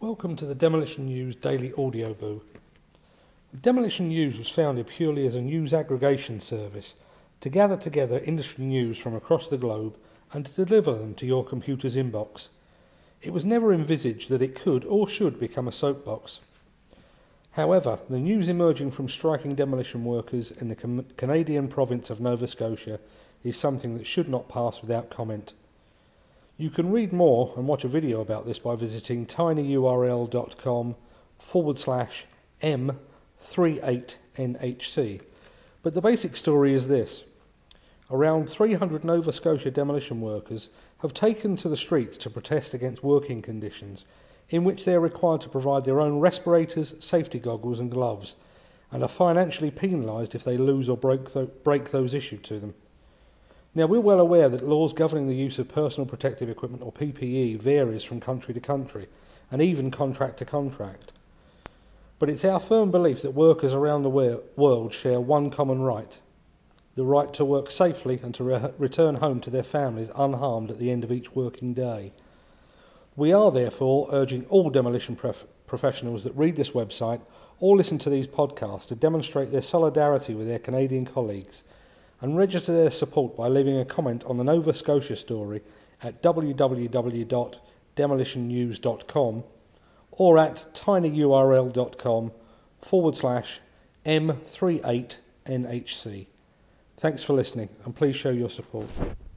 Welcome to the Demolition News Daily Audio Boo. Demolition News was founded purely as a news aggregation service to gather together industry news from across the globe and to deliver them to your computer's inbox. It was never envisaged that it could or should become a soapbox. However, the news emerging from striking demolition workers in the Canadian province of Nova Scotia is something that should not pass without comment. You can read more and watch a video about this by visiting tinyurl.com/M38NHC. But the basic story is this. Around 300 Nova Scotia demolition workers have taken to the streets to protest against working conditions in which they are required to provide their own respirators, safety goggles and gloves, and are financially penalised if they lose or break those issued to them. Now, we're well aware that laws governing the use of personal protective equipment, or PPE, varies from country to country, and even contract to contract. But it's our firm belief that workers around the world share one common right: the right to work safely and to return home to their families unharmed at the end of each working day. We are therefore urging all demolition professionals that read this website or listen to these podcasts to demonstrate their solidarity with their Canadian colleagues and register their support by leaving a comment on the Nova Scotia story at www.demolitionnews.com or at tinyurl.com/M38NHC. Thanks for listening, and please show your support.